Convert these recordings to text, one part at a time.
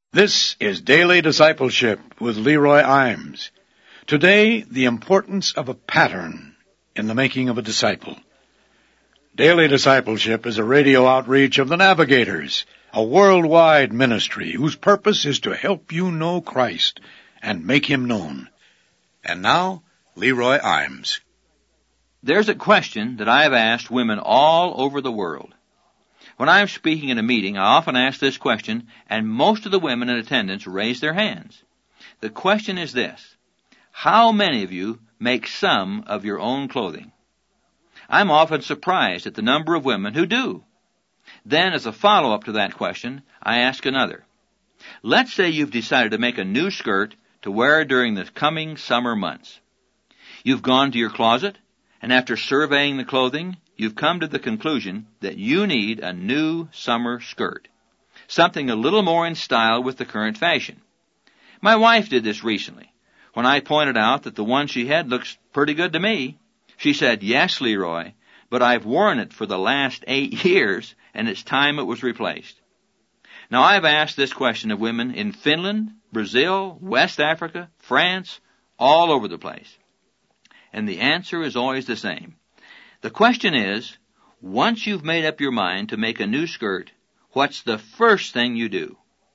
This is Daily Discipleship with Leroy Imes. Today, the importance of a pattern in the making of a disciple. Daily Discipleship is a radio outreach of the Navigators, a worldwide ministry whose purpose is to help you know Christ and make Him known. And now, Leroy Imes. There's a question that I have asked women all over the world. When I'm speaking in a meeting, I often ask this question, and most of the women in attendance raise their hands. The question is this: how many of you make some of your own clothing? I'm often surprised at the number of women who do. Then, as a follow-up to that question, I ask another. Let's say you've decided to make a new skirt to wear during the coming summer months. You've gone to your closet, and after surveying the clothing, you've come to the conclusion that you need a new summer skirt, something a little more in style with the current fashion. My wife did this recently. When I pointed out that the one she had looks pretty good to me, she said, "Yes, Leroy, but I've worn it for the last 8 years, and it's time it was replaced." Now, I've asked this question of women in Finland, Brazil, West Africa, France, all over the place. And the answer is always the same. The question is, once you've made up your mind to make a new skirt, what's the first thing you do?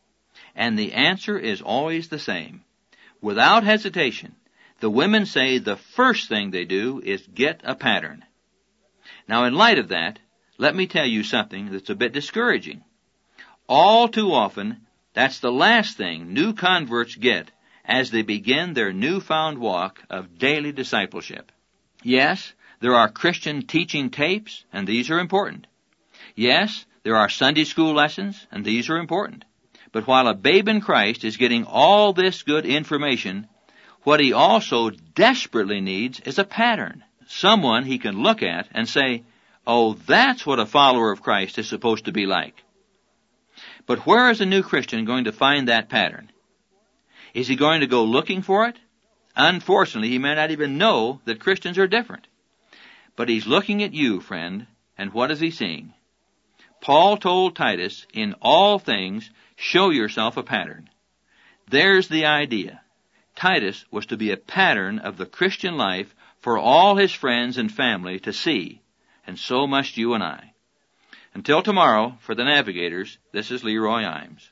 And the answer is always the same. Without hesitation, the women say the first thing they do is get a pattern. Now, in light of that, let me tell you something that's a bit discouraging. All too often, that's the last thing new converts get as they begin their newfound walk of daily discipleship. Yes, there are Christian teaching tapes, and these are important. Yes, there are Sunday school lessons, and these are important. But while a babe in Christ is getting all this good information, what he also desperately needs is a pattern, someone he can look at and say, "Oh, that's what a follower of Christ is supposed to be like." But where is a new Christian going to find that pattern? Is he going to go looking for it? Unfortunately, he may not even know that Christians are different. But he's looking at you, friend, and what is he seeing? Paul told Titus, in all things, show yourself a pattern. There's the idea. Titus was to be a pattern of the Christian life for all his friends and family to see, and so must you and I. Until tomorrow, for the Navigators, this is Leroy Imes.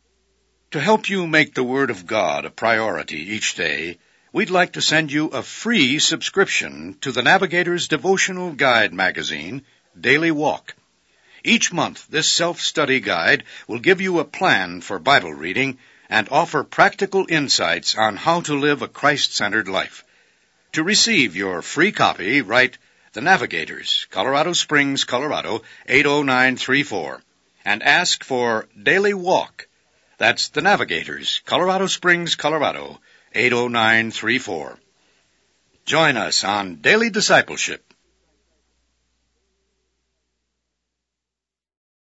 To help you make the Word of God a priority each day, we'd like to send you a free subscription to the Navigator's devotional guide magazine, Daily Walk. Each month, this self-study guide will give you a plan for Bible reading and offer practical insights on how to live a Christ-centered life. To receive your free copy, write The Navigators, Colorado Springs, Colorado, 80934, and ask for Daily Walk. That's The Navigators, Colorado Springs, Colorado, 80934. Join us on Daily Discipleship